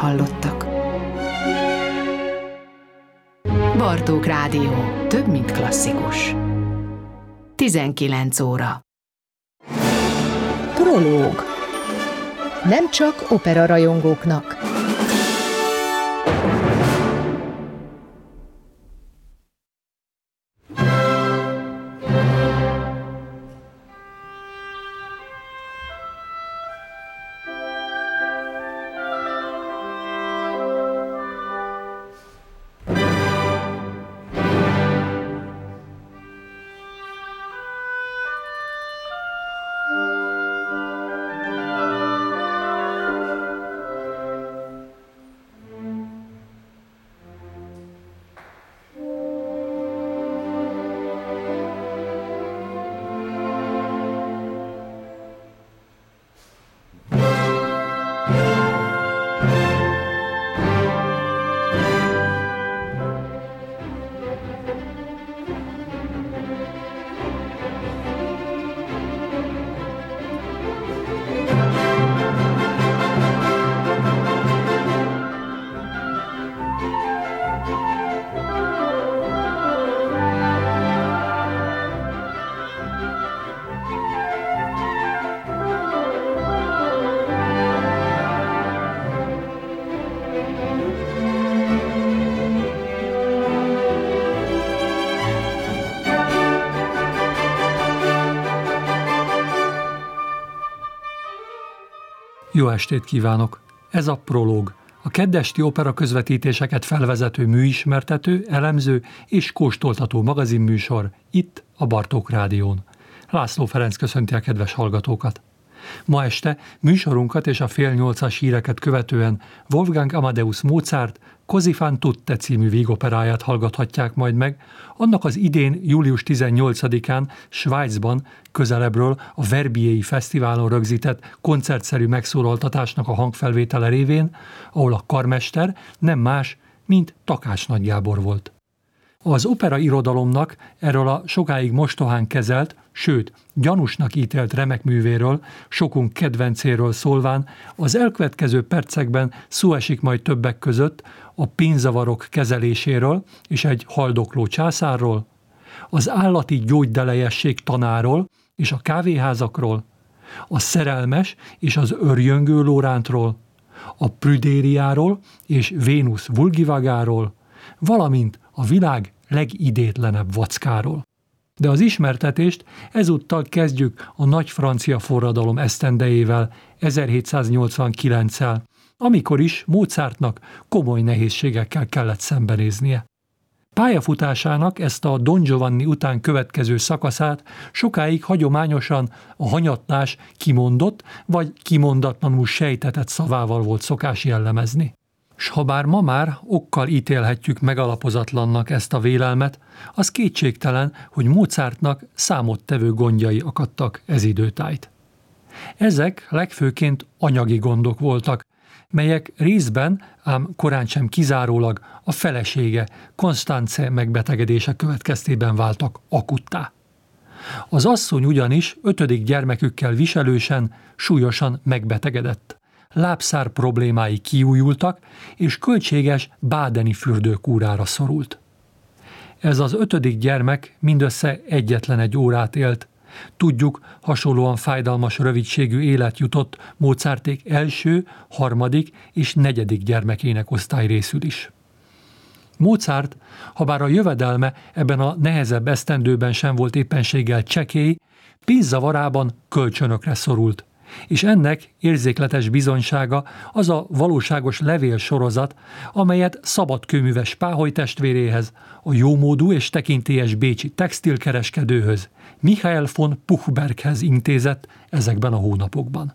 hallottak. Bartók Rádió. Több, mint klasszikus. 19 óra. Prológ. Nem csak opera rajongóknak. Jó estét kívánok! Ez a Prológ, a keddesti opera közvetítéseket felvezető műismertető, elemző és kóstoltató magazinműsor itt a Bartók Rádión. László Ferenc köszönti a kedves hallgatókat. Ma este műsorunkat és a 7:30 híreket követően Wolfgang Amadeus Mozart Così fan tutte című vígoperáját hallgathatják majd meg, annak az idén július 18-án Svájcban közelebbről a Verbier-i Fesztiválon rögzített koncertszerű megszólaltatásnak a hangfelvétele révén, ahol a karmester nem más, mint Takács Nagy Gábor volt. Az opera irodalomnak erről a sokáig mostohán kezelt, sőt, gyanúsnak ítélt remek művéről, sokunk kedvencéről szólván, az elkövetkező percekben szó esik majd többek között a pénzzavarok kezeléséről és egy haldokló császárról, az állati gyógydelejesség tanáról és a kávéházakról, a szerelmes és az örjöngő Lórántról, a prüdériáról és Vénusz vulgivagáról, valamint a világ legidétlenebb vackáról. De az ismertetést ezúttal kezdjük a nagy francia forradalom esztendejével, 1789-el, amikor is Mozartnak komoly nehézségekkel kellett szembenéznie. Pályafutásának ezt a Don Giovanni után következő szakaszát sokáig hagyományosan a hanyatlás kimondott vagy kimondatlanul sejtetett szavával volt szokás jellemezni. S ha bár ma már okkal ítélhetjük megalapozatlannak ezt a vélelmet, az kétségtelen, hogy Mozartnak számottevő gondjai akadtak ez időtájt. Ezek legfőként anyagi gondok voltak, melyek részben, ám korán sem kizárólag a felesége, Constance megbetegedése következtében váltak akuttá. Az asszony ugyanis 5. gyermekükkel viselősen, súlyosan megbetegedett. Lábszár problémái kiújultak, és költséges bádeni fürdőkúrára szorult. Ez az 5. gyermek mindössze egyetlen egy órát élt. Tudjuk, hasonlóan fájdalmas rövidségű élet jutott Mozarték első, 3. és 4. gyermekének osztályrészül is. Mozart, habár a jövedelme ebben a nehezebb esztendőben sem volt éppenséggel csekély, pénzzavarában kölcsönökre szorult, és ennek érzékletes bizonysága az a valóságos levélsorozat, amelyet szabadkőműves Páholy testvéréhez, a jómódú és tekintélyes bécsi textilkereskedőhöz, Michael von Puchberghez intézett ezekben a hónapokban.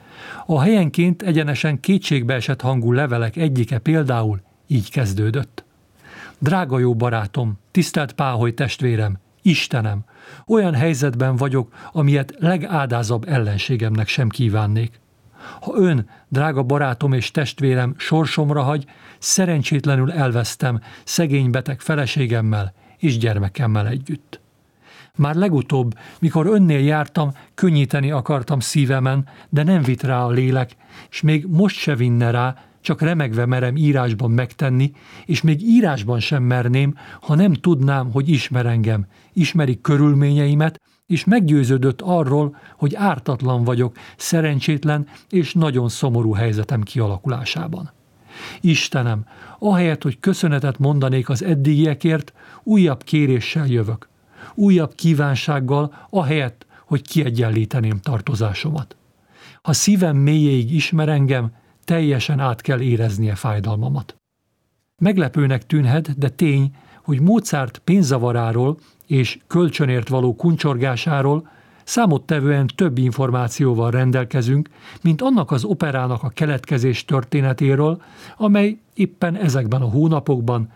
A helyenként egyenesen kétségbeesett hangú levelek egyike például így kezdődött. Drága jó barátom, tisztelt Páholy testvérem, Istenem, olyan helyzetben vagyok, amilyet legádázabb ellenségemnek sem kívánnék. Ha ön, drága barátom és testvérem, sorsomra hagy, szerencsétlenül elvesztem szegény beteg feleségemmel és gyermekemmel együtt. Már legutóbb, mikor önnél jártam, könnyíteni akartam szívemen, de nem vitt rá a lélek, és még most se vinne rá, csak remegve merem írásban megtenni, és még írásban sem merném, ha nem tudnám, hogy ismer engem, ismeri körülményeimet, és meggyőződött arról, hogy ártatlan vagyok, szerencsétlen és nagyon szomorú helyzetem kialakulásában. Istenem, ahelyett, hogy köszönetet mondanék az eddigiekért, újabb kéréssel jövök. Újabb kívánsággal, ahelyett, hogy kiegyenlíteném tartozásomat. Ha szívem mélyéig ismer engem, teljesen át kell éreznie fájdalmamat. Meglepőnek tűnhet, de tény, hogy Mozart pénzzavaráról és kölcsönért való kuncsorgásáról számottevően több információval rendelkezünk, mint annak az operának a keletkezés történetéről, amely éppen ezekben a hónapokban,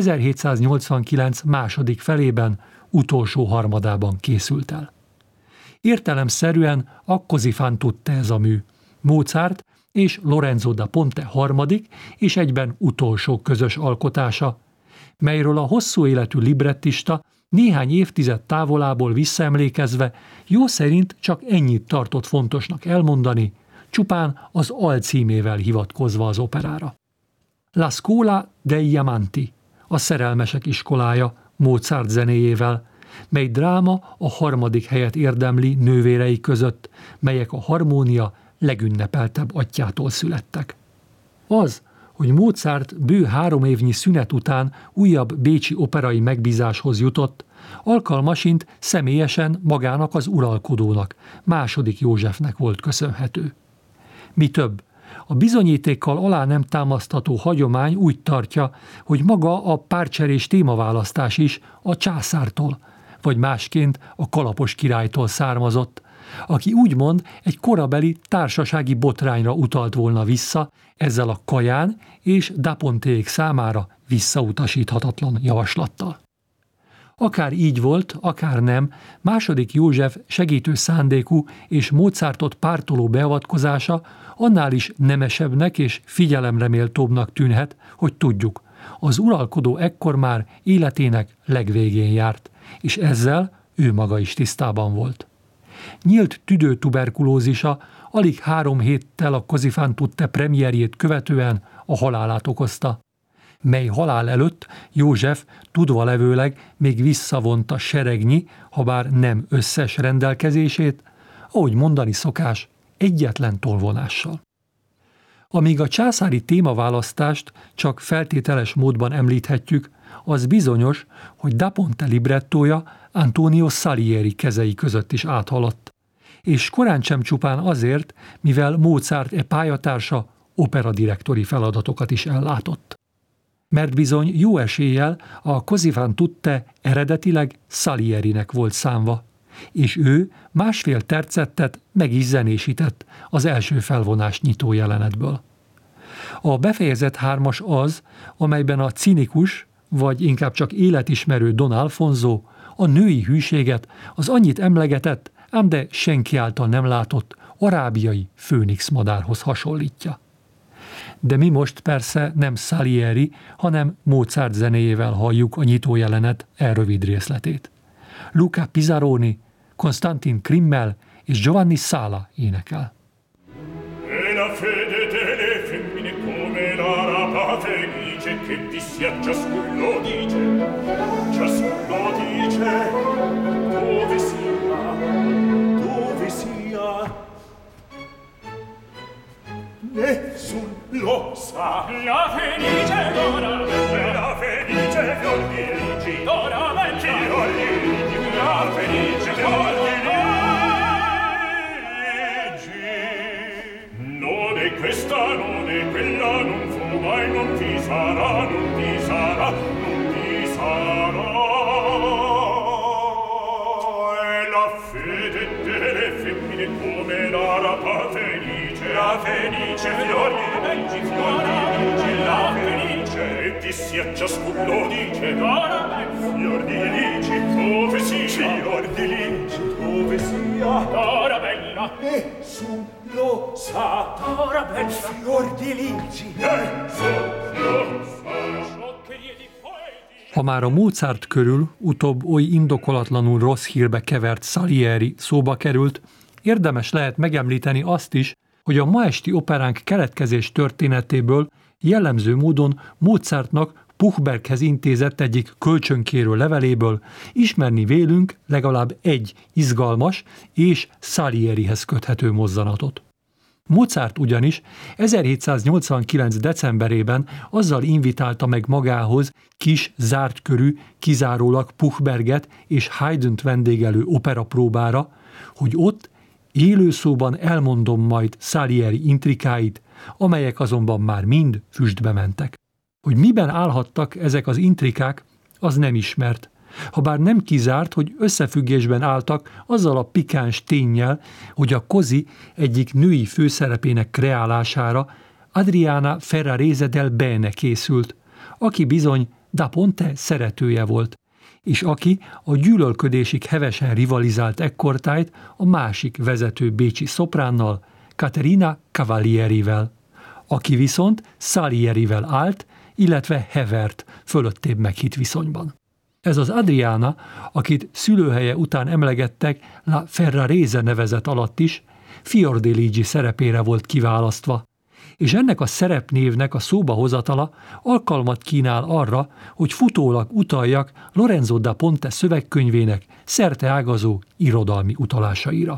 1789 második felében, utolsó harmadában készült el. Értelemszerűen a Così fan tutte ez a mű, Mozart és Lorenzo da Ponte harmadik és egyben utolsó közös alkotása, melyről a hosszú életű librettista néhány évtized távolából visszaemlékezve jó szerint csak ennyit tartott fontosnak elmondani, csupán az alcímével hivatkozva az operára. La Scuola degli Amanti, a szerelmesek iskolája Mozart zenéjével, mely dráma a harmadik helyet érdemli nővérei között, melyek a harmónia legünnepeltebb atyjától születtek. Az, hogy Mozart bő 3 évnyi szünet után újabb bécsi operai megbízáshoz jutott, alkalmasint személyesen magának az uralkodónak, II. Józsefnek volt köszönhető. Mi több, a bizonyítékkal alá nem támasztható hagyomány úgy tartja, hogy maga a párcserés témaválasztás is a császártól, vagy másként a kalapos királytól származott, aki úgymond egy korabeli társasági botrányra utalt volna vissza, ezzel a Kaján és da Ponték számára visszautasíthatatlan javaslattal. Akár így volt, akár nem, II. József segítő szándékú és Mozartot pártoló beavatkozása annál is nemesebbnek és figyelemre méltóbbnak tűnhet, hogy tudjuk, az uralkodó ekkor már életének legvégén járt, és ezzel ő maga is tisztában volt. Nyílt tüdőtuberkulózisa alig 3 héttel a Così fan tutte premierjét követően a halálát okozta, mely halál előtt József tudva levőleg még visszavonta seregnyi, habár nem összes rendelkezését, ahogy mondani szokás, egyetlen tolvonással. Amíg a császári témaválasztást csak feltételes módban említhetjük, az bizonyos, hogy da Ponte librettója Antonio Salieri kezei között is áthaladt, és korán sem csupán azért, mivel Mozart pályatársa operadirektori feladatokat is ellátott. Mert bizony jó eséllyel a Così fan tutte eredetileg Salierinek volt számva, és ő 1,5 tercettet meg is zenésített az első felvonás nyitó jelenetből. A befejezett 3-as az, amelyben a cinikus, vagy inkább csak életismerő Don Alfonso a női hűséget az annyit emlegetett, ám de senki által nem látott arábiai főnix madárhoz hasonlítja. De mi most persze nem Salieri, hanem Mozart zenéjével halljuk a nyitó jelenet rövid részletét. Luca Pisaroni, Konstantin Krimmel és Giovanni Sala énekel. Che ti sia ciascun lo dice, dove sia, nessun lo sa. La felice d'ora, la felice fior di rigi, d'ora vecchia, fior di rigi, la felice fior di rigi. Non è questa, non è quella, non fu mai, non ti sarà, non ti sarà, non ti sarà. E la fede delle femmine come l'arapa felice, la felice fior di rigi, fior di rigi, la felice, e ti sia ciascun lo dice, fior di rigi, dove sia, fior di rigi, dove sia, d'ora bella, nessun lo sa, d'ora bella, fior di rigi, nessun lo sa. Ha már a Mozart körül utóbb oly indokolatlanul rossz hírbe kevert Salieri szóba került, érdemes lehet megemlíteni azt is, hogy a ma esti operánk keletkezés történetéből jellemző módon Mozartnak Puchberghez intézett egyik kölcsönkérő leveléből ismerni vélünk legalább egy izgalmas és Salierihez köthető mozzanatot. Mozart ugyanis 1789. decemberében azzal invitálta meg magához kis, zárt körű, kizárólag Puchberget és Haydnt vendégelő operapróbára, hogy ott élőszóban elmondom majd Salieri intrikáit, amelyek azonban már mind füstbe mentek. Hogy miben állhattak ezek az intrikák, az nem ismert, habár nem kizárt, hogy összefüggésben álltak azzal a pikáns ténnyel, hogy a Così egyik női főszerepének kreálására Adriana Ferrarese del Bene készült, aki bizony Da Ponte szeretője volt, és aki a gyűlölködésig hevesen rivalizált ekkortájt a másik vezető bécsi szopránnal, Caterina Cavalierivel, aki viszont Salierivel állt, illetve hevert fölöttébb meghitt viszonyban. Ez az Adriana, akit szülőhelye után emlegettek La Ferrarese nevezet alatt is, Fiordiligi szerepére volt kiválasztva, és ennek a szerepnévnek a szóba hozatala alkalmat kínál arra, hogy futólag utaljak Lorenzo da Ponte szövegkönyvének szerteágazó irodalmi utalásaira.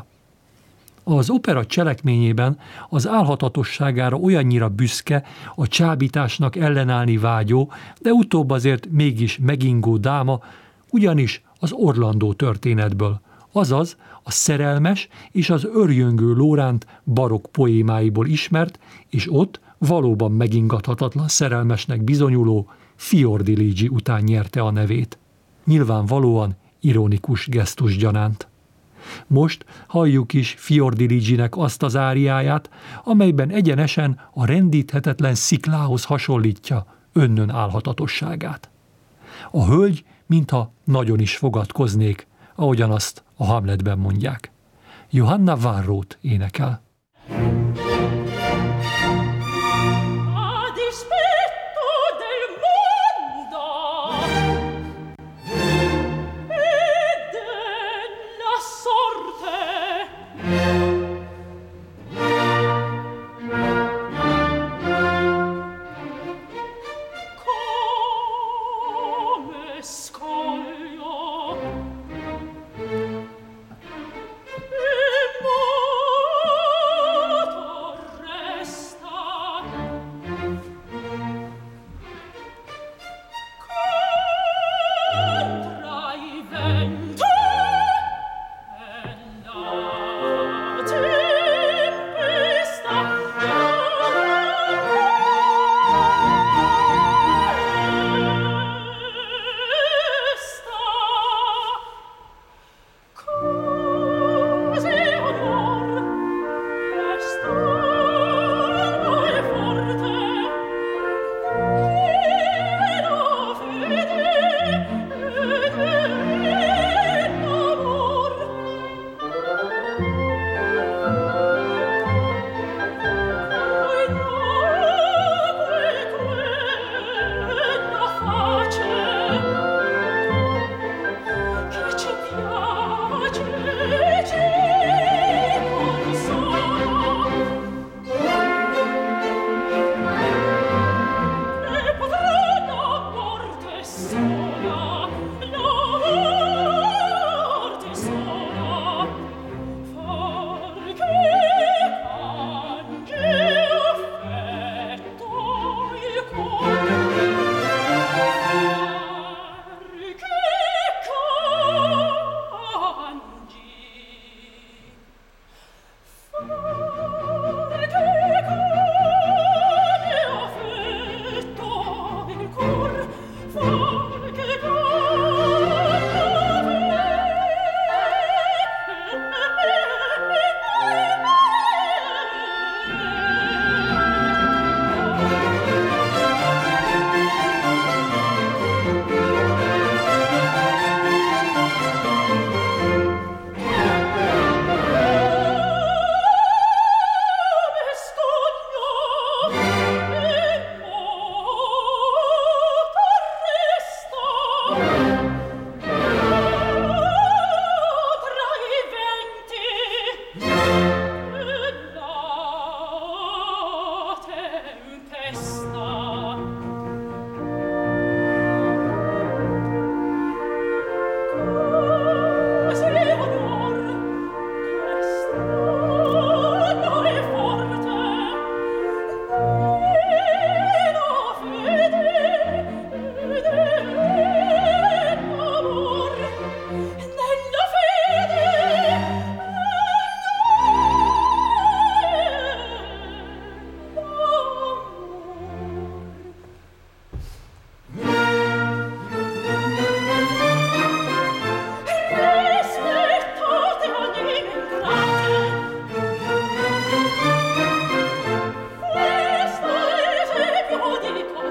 Az opera cselekményében az álhatatosságára olyannyira büszke, a csábításnak ellenállni vágyó, de utóbb azért mégis megingó dáma, ugyanis az Orlandó történetből, azaz a szerelmes és az örjöngő Lóránt barokk poémáiból ismert, és ott valóban megingathatatlan szerelmesnek bizonyuló Fiordiligi után nyerte a nevét. Nyilvánvalóan ironikus gesztus gyanánt. Most halljuk is Fiordiliginek azt az áriáját, amelyben egyenesen a rendíthetetlen sziklához hasonlítja önnön álhatatosságát. A hölgy, mintha nagyon is fogadkoznék, ahogyan azt a Hamletben mondják. Johanna Varrót énekel. Oh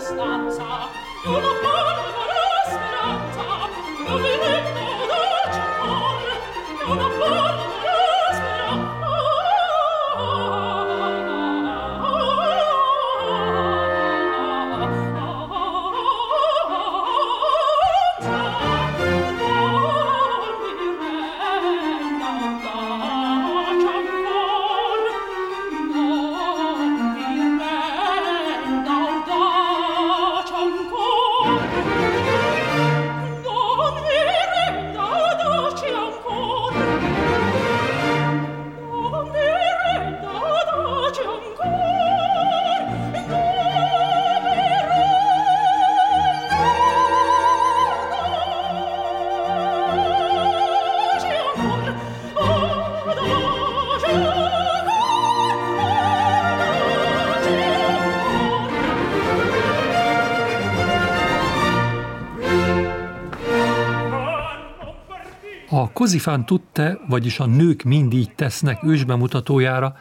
A Così fan tutte, vagyis a Nők mind így tesznek ősbemutatójára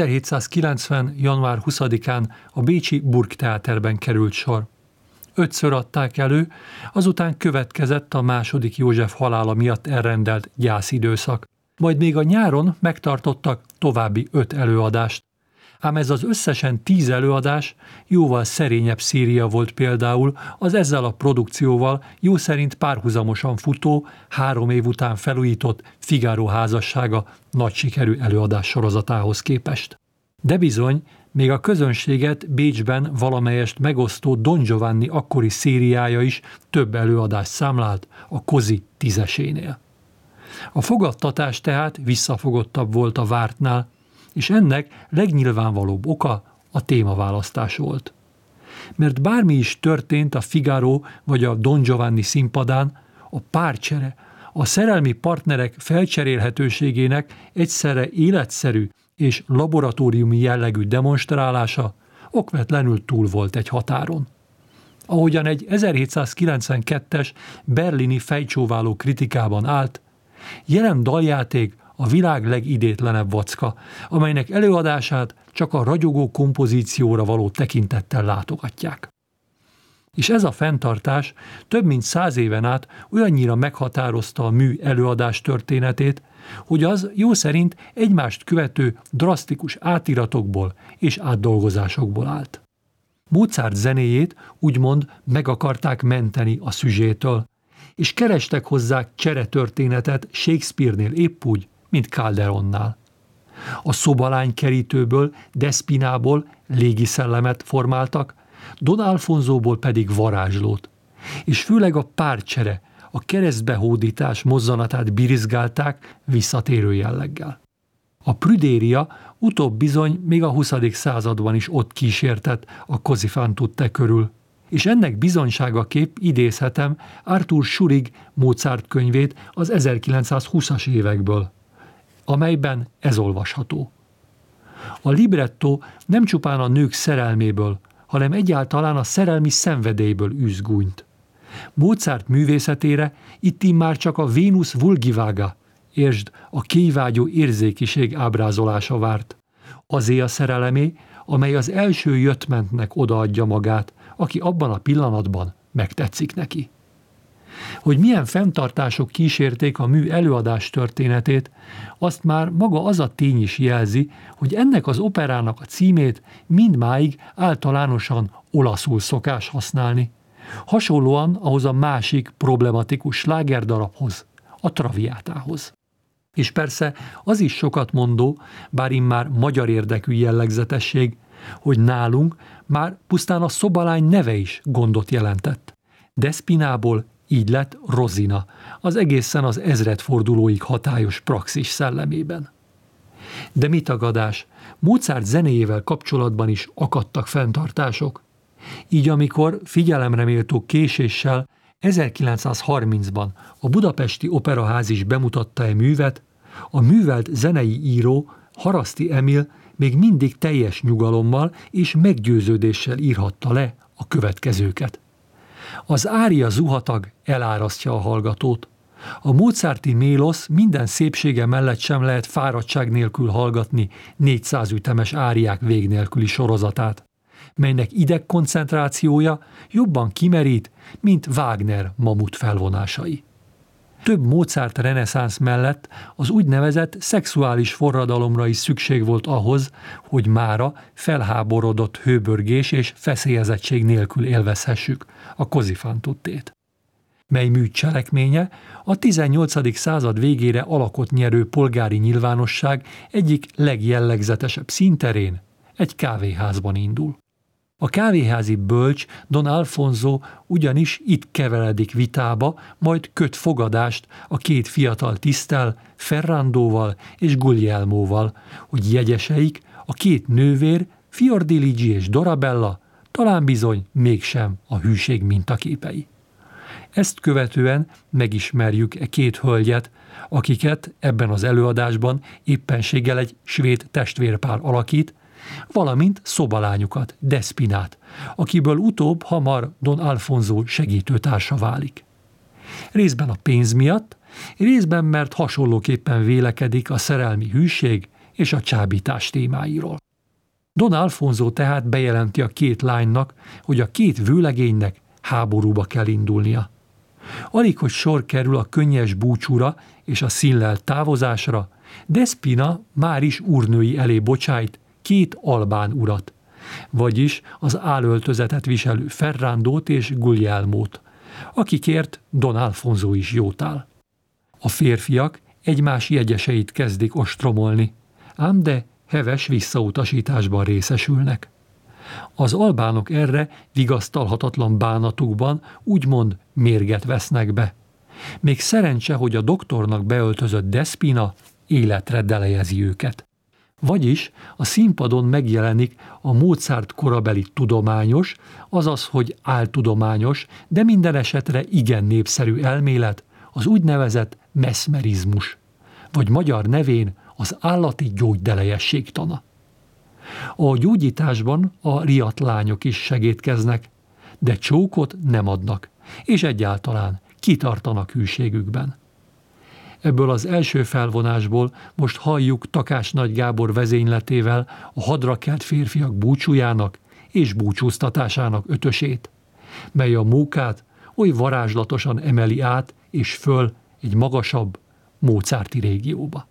1790. január 20-án a bécsi Burgtheaterben került sor. 5-ször adták elő, azután következett a II. József halála miatt elrendelt gyászidőszak. Majd még a nyáron megtartottak további 5 előadást. Ám ez az összesen 10 előadás jóval szerényebb széria volt például az ezzel a produkcióval jó szerint párhuzamosan futó, 3 év után felújított Figaro házassága nagy sikerű előadás sorozatához képest. De bizony, még a közönséget Bécsben valamelyest megosztó Don Giovanni akkori szériája is több előadást számlált a Così 10-esénél. A fogadtatás tehát visszafogottabb volt a vártnál, és ennek legnyilvánvalóbb oka a témaválasztás volt. Mert bármi is történt a Figaro vagy a Don Giovanni színpadán, a párcsere, a szerelmi partnerek felcserélhetőségének egyszerre életszerű és laboratóriumi jellegű demonstrálása okvetlenül túl volt egy határon. Ahogyan egy 1792-es berlini fejcsóváló kritikában állt, jelen daljáték a világ legidétlenebb vacka, amelynek előadását csak a ragyogó kompozícióra való tekintettel látogatják. És ez a fenntartás több mint 100 éven át olyannyira meghatározta a mű előadás történetét, hogy az jó szerint egymást követő drasztikus átiratokból és átdolgozásokból állt. Mozart zenéjét úgymond meg akarták menteni a szüzsétől, és kerestek hozzá cseretörténetet Shakespeare-nél épp úgy, mint Calderonnál. A szobalány kerítőből, Despinából légiszellemet formáltak, Don Alfonsóból pedig varázslót, és főleg a párcsere, a keresztbehódítás mozzanatát birizgálták visszatérő jelleggel. A prüdéria utóbb bizony még a 20. században is ott kísértett a Così fan tutte körül, és ennek bizonyságaképp idézhetem Arthur Schurrig Mozart könyvét az 1920-as évekből, amelyben ez olvasható. A libretto nem csupán a nők szerelméből, hanem egyáltalán a szerelmi szenvedélyből űz gúnyt. Mozart művészetére itt immár csak a Vénusz vulgivága, értsd, a kéjvágyó érzékiség ábrázolása várt. Azé a szerelemé, amely az első jöttmentnek odaadja magát, aki abban a pillanatban megtetszik neki. Hogy milyen fenntartások kísérték a mű előadás történetét, azt már maga az a tény is jelzi, hogy ennek az operának a címét mindmáig általánosan olaszul szokás használni. Hasonlóan ahhoz a másik problematikus slágerdarabhoz, a Traviátához. És persze az is sokat mondó, bár immár magyar érdekű jellegzetesség, hogy nálunk már pusztán a szobalány neve is gondot jelentett. Despinából így lett Rosina, az egészen az ezredfordulóig hatályos praxis szellemében. De mi tagadás, Mozart zenéjével kapcsolatban is akadtak fenntartások. Így amikor figyelemre méltó késéssel 1930-ban a Budapesti Operaház is bemutatta művet, a művelt zenei író, Haraszti Emil még mindig teljes nyugalommal és meggyőződéssel írhatta le a következőket. Az ária zuhatag elárasztja a hallgatót. A mozarti mélosz minden szépsége mellett sem lehet fáradtság nélkül hallgatni 400 ütemes áriák vég nélküli sorozatát. melynek idegkoncentrációja jobban kimerít, mint Wagner mamut felvonásai. Több Mozart reneszánsz mellett az úgynevezett szexuális forradalomra is szükség volt ahhoz, hogy mára felháborodott hőbörgés és feszélyezettség nélkül élvezhessük a così fan tuttét, mely mű cselekménye a 18. század végére alakot nyerő polgári nyilvánosság egyik legjellegzetesebb színterén, egy kávéházban indul. A kávéházi bölcs Don Alfonso ugyanis itt keveredik vitába, majd köt fogadást a két fiatal tiszttel, Ferrandóval és Guglielmóval, hogy jegyeseik, a két nővér, Fiordiligi és Dorabella, talán bizony mégsem a hűség mintaképei. Ezt követően megismerjük e két hölgyet, akiket ebben az előadásban éppenséggel egy svéd testvérpár alakít, valamint szobalányukat, Despinát, akiből utóbb hamar Don Alfonso segítőtársa válik. Részben a pénz miatt, részben mert hasonlóképpen vélekedik a szerelmi hűség és a csábítás témáiról. Don Alfonso tehát bejelenti a két lánynak, hogy a két vőlegénynek háborúba kell indulnia. Alig, hogy sor kerül a könnyes búcsúra és a színlelt távozásra, Despina már is úrnői elé bocsájt két albán urat, vagyis az álöltözetet viselő Ferrandót és Guglielmót, akikért Don Alfonso is jót áll. A férfiak egymás jegyeseit kezdik ostromolni, ám de heves visszautasításban részesülnek. Az albánok erre vigasztalhatatlan bánatukban úgymond mérget vesznek be. Még szerencse, hogy a doktornak beöltözött Despina életre delejezi őket. Vagyis a színpadon megjelenik a Mozart korabeli tudományos, azaz, hogy áltudományos, de minden esetre igen népszerű elmélet, az úgynevezett meszmerizmus, vagy magyar nevén az állati gyógydelejesség tana. A gyógyításban a riadt lányok is segédkeznek, de csókot nem adnak, és egyáltalán kitartanak hűségükben. Ebből az első felvonásból most halljuk Takács Nagy Gábor vezényletével a hadra kelt férfiak búcsújának és búcsúztatásának ötösét, mely a mókát oly varázslatosan emeli át és föl egy magasabb, mozarti régióba.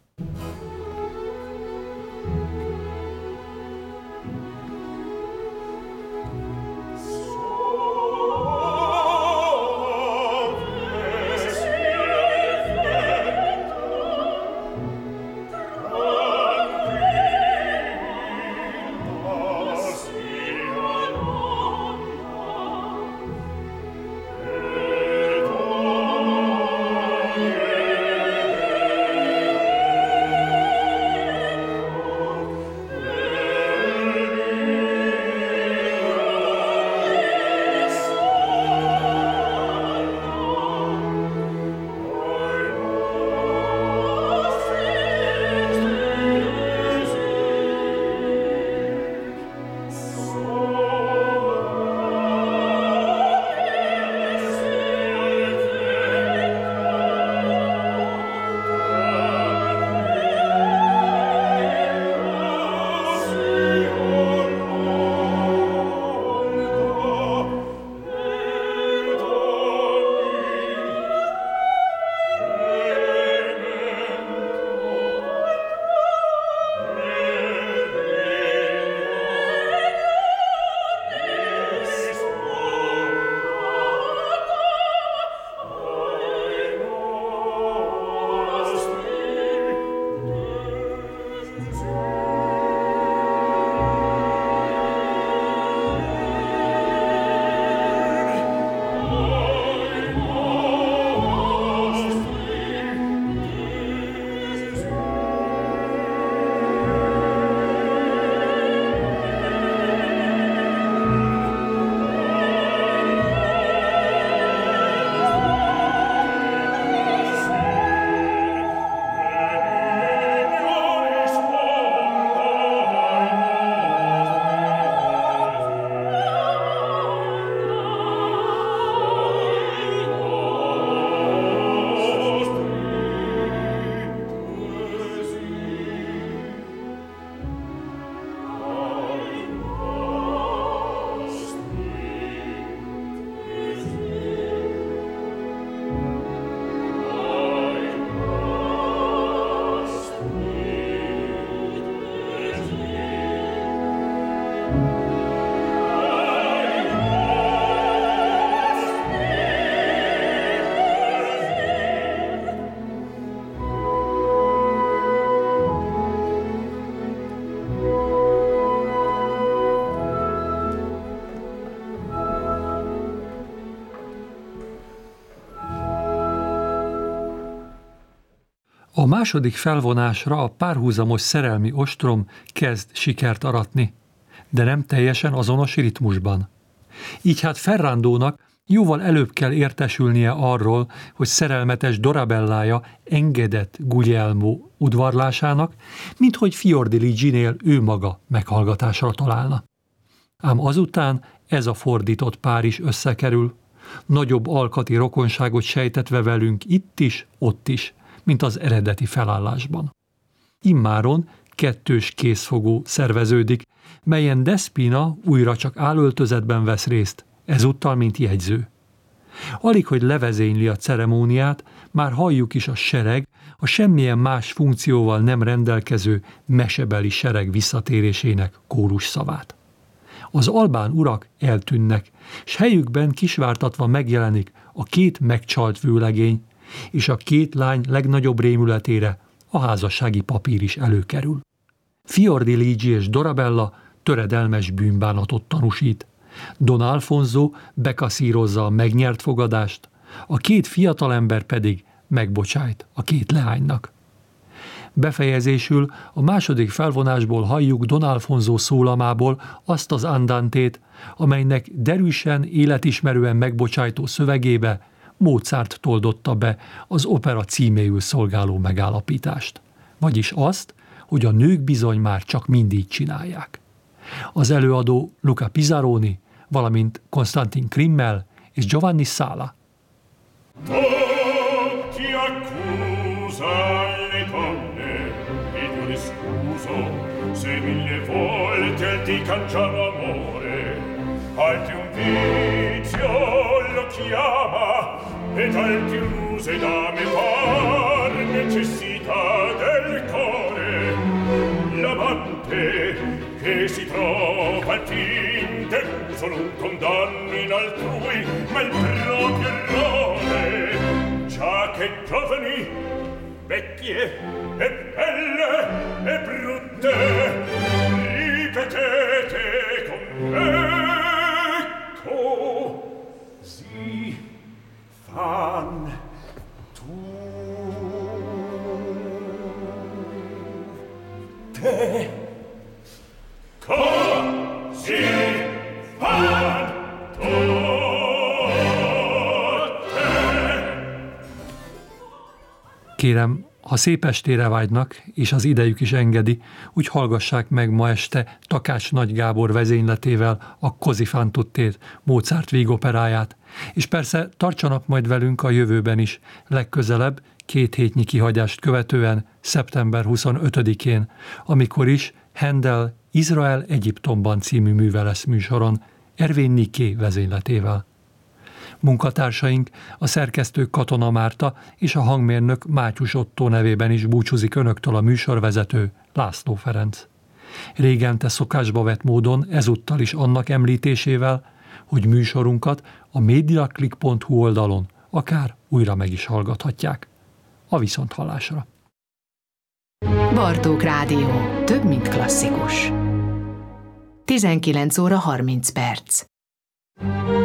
A második felvonásra a párhuzamos szerelmi ostrom kezd sikert aratni, de nem teljesen azonos ritmusban. Így hát Ferrandónak jóval előbb kell értesülnie arról, hogy szerelmetes Dorabellája engedett Guglielmo udvarlásának, mint hogy Fiordiligi-nél ő maga meghallgatásra találna. Ám azután ez a fordított pár is összekerül, nagyobb alkati rokonságot sejtetve velünk itt is, ott is, mint az eredeti felállásban. Immáron kettős készfogó szerveződik, melyen Despina újra csak állöltözetben vesz részt, ezúttal mint jegyző. Alig, hogy levezényli a ceremóniát, már halljuk is a sereg, a semmilyen más funkcióval nem rendelkező mesebeli sereg visszatérésének kórus szavát. Az albán urak eltűnnek, s helyükben kisvártatva megjelenik a két megcsalt vőlegény, és a két lány legnagyobb rémületére a házassági papír is előkerül. Fiordiligi és Dorabella töredelmes bűnbánatot tanúsít. Don Alfonso bekaszírozza a megnyert fogadást, a két fiatalember pedig megbocsájt a két leánynak. Befejezésül a második felvonásból halljuk Don Alfonso szólamából azt az andantét, amelynek derűsen, életismerően megbocsájtó szövegébe Mozart toldotta be az opera címéül szolgáló megállapítást. Vagyis azt, hogy a nők bizony már csak mindig csinálják. Az előadó Luca Pisaroni, valamint Konstantin Krimmel és Giovanni Sala. Ed alti ruse dame par necessità del core, l'amante che si trova al fin deluso non condanni in altrui, ma il proprio errore. Già che giovani, vecchie e belle e brutte, ripetete con me così fan tutte. Così fan tutte. Kérem, ha szép estére vágynak, és az idejük is engedi, úgy hallgassák meg ma este Takács Nagy Gábor vezényletével a Così fan tuttét, Mozart vígoperáját, és persze tartsanak majd velünk a jövőben is, legközelebb 2 hétnyi kihagyást követően, szeptember 25-én, amikor is Handel Izrael Egyiptomban című műve lesz műsoron, Ervin Niké vezényletével. Munkatársaink, a szerkesztő Katona Márta és a hangmérnök Mátyus Ottó nevében is búcsúzik önöktől a műsorvezető László Ferenc. Régente szokásba vett módon ezúttal is annak említésével, hogy műsorunkat a mediaclick.hu oldalon akár újra meg is hallgathatják. A viszonthallásra. Bartók Rádió. Több, mint klasszikus. 19 óra 30 perc.